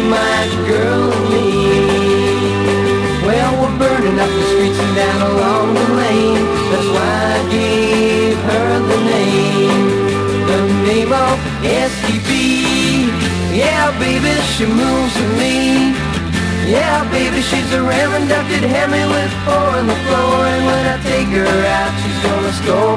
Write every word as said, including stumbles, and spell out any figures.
my girl and me. Well, we're burning up the streets and down along the lane. That's why I gave her the name, the name of S T B. Yeah, baby, she moves with me. Yeah, baby, she's a ram-inducted Hemi with four on the floor. And when I take her out, she's gonna score